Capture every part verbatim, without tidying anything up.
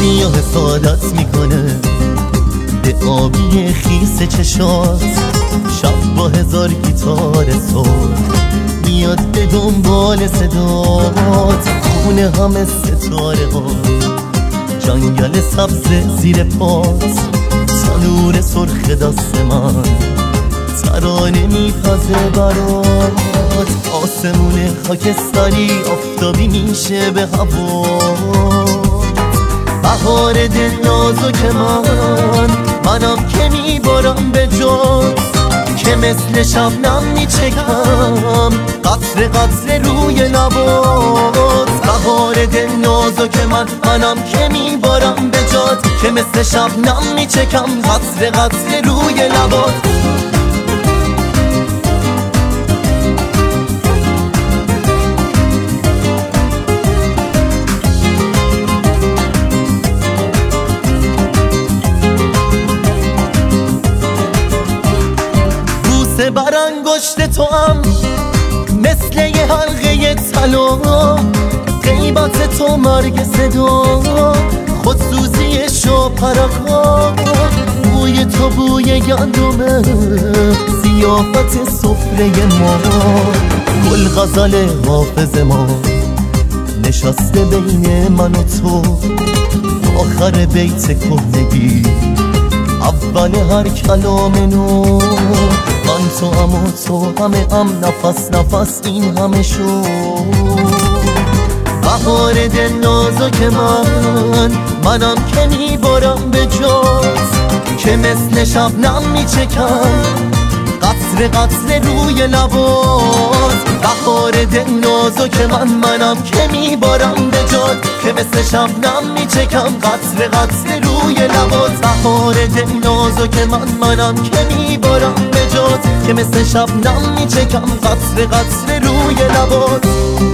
دریا حسادت میکنه به آبی خیس چشات، شب با هزار گیتار صبح میاد به دنبال صدات، خونه همه ستاره ها، جنگل سبز زیر پاس، تنور سرخ دست من ترانه میپزه برات، آسمون خاکستری آفتابی میشه به هوا، بهار دل نازک من منم که میبارم به جات، که مثل شبنم میچکم قطره قطره روی لبات، بهار دل نازک من منم که میبارم به جات، که مثل شبنم میچکم قطره قطره روی لبات. بر انگشت تو هم مثل یه حلقه طلا، غیبت تو مرگ صدا، خودسوزی شاپرکا، بوی تو بوی گندمه، ضیافت سفره ما، گل غزل حافظ ما نشسته بین من و تو، آخر بیت کهنگی اول هر کلام نو، من تو هم و تو همه هم، نفس نفس این همه شو، بهار دل نازک من منم که میبارم به جات، که مثل شبنم میچکم قطره قطره روی لبات، بهار دل نازک من منم که میبارم به جات، که مثل شبنم میچکم قطره قطره روی لبات، بهار دل نازک من منم که میبارم به جات، که مثل شبنم میچکم قطره قطره روی لبات.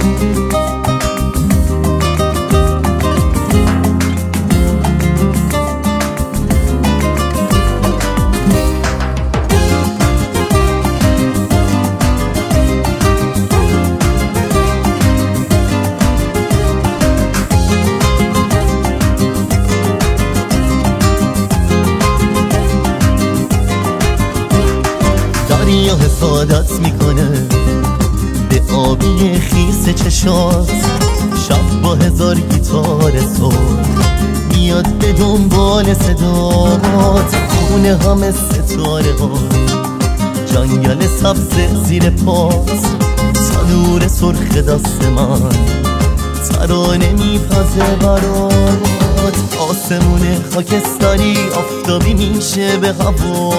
دریا حسادت میکنه به آبی خیس چشات، شب با هزار گیتار صبح میاد به دنبال صدات، خونه همه ستاره ها، جنگل سبز زیر پاس، تنور سرخ دست من ترانه میپزه برات، آسمون خاکستری آفتابی میشه به هوا،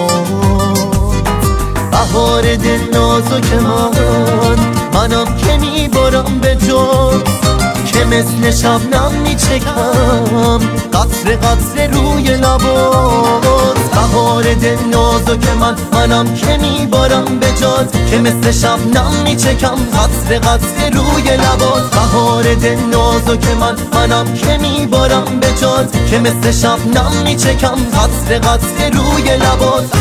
بهار دل نازک من منم که میبارم به جات، که مثل شبنم میچکم قطره قطره روی لبات، بهار دل نازک من منم که میبارم به جات، که مثل شبنم میچکم قطره قطره روی لبات، بهار دل نازک من منم که میبارم به جات، که مثل شبنم میچکم قطره قطره روی لبات.